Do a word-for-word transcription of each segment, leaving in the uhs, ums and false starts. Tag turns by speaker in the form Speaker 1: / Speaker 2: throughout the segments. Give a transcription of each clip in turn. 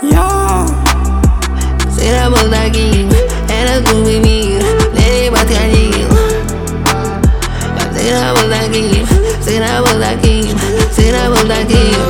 Speaker 1: Я всегда был таким, этот глупый мир мне не подходил. Я всегда был таким, всегда был таким, всегда был таким.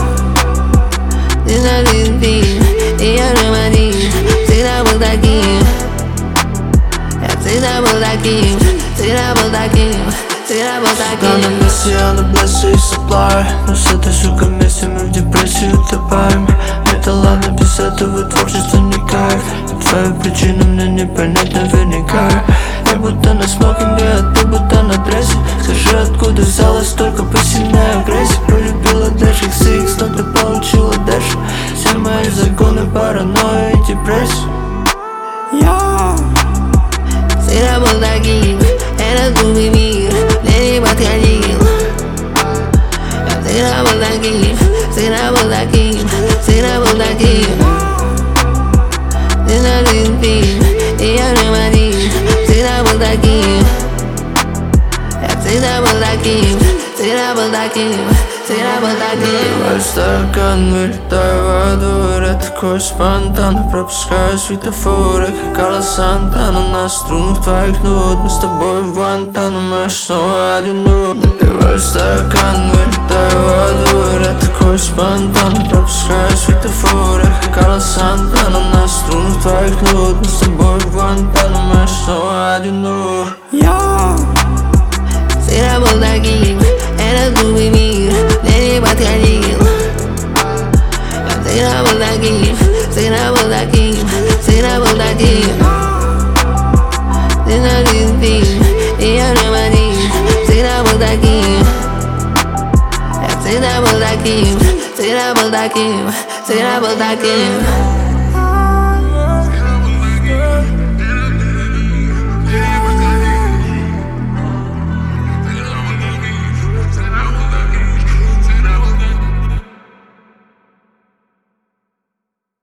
Speaker 1: Ты на жизнь фильм, и я не один, всегда был таким. Я всегда был таким, всегда был таким, всегда был таким.
Speaker 2: Я на месте, я на блессе и supply. Но с этой сукой вместе мы в депрессию утопаем. Это ладно, без этого творчество не кайф. Твою причину мне не понять наверняка. Я будто на смокинге, а ты будто на дрессе. Скажи, откуда взялась столько пассивной агрессии? Пролюбила Dash икс икс, но ты получила Dash. Все мои законы, паранойя и депрессия.
Speaker 1: Я всегда был таким, этот глупый мир мне не подходил. Я всегда был таким, всегда был таким, всегда был таким. Ты на жизнь фильм, и я не один, всегда был таким. Я всегда был таким, всегда был таким, всегда был таким.
Speaker 2: Открываю стакан, вылетаю во двор. Я такой спонтанно пропускаю светофоры, как Карлос Сантана. На струнах твоих нот мы с тобой в Гуантанамо, снова один нот. Открываю стакан, вылетаю во двор. Я такой спонтанно пропускаю светофоры, как Карлос Сантана. На струнах твоих нот мы с тобой в Гуантанамо, снова один нот.
Speaker 1: Я всегда был таким, этот глупый мир мне не подходил. Я всегда был таким, всегда был таким, всегда был таким. Ты на жизнь фильм, и я не один, всегда был таким. Я всегда был таким, всегда был таким, всегда был таким.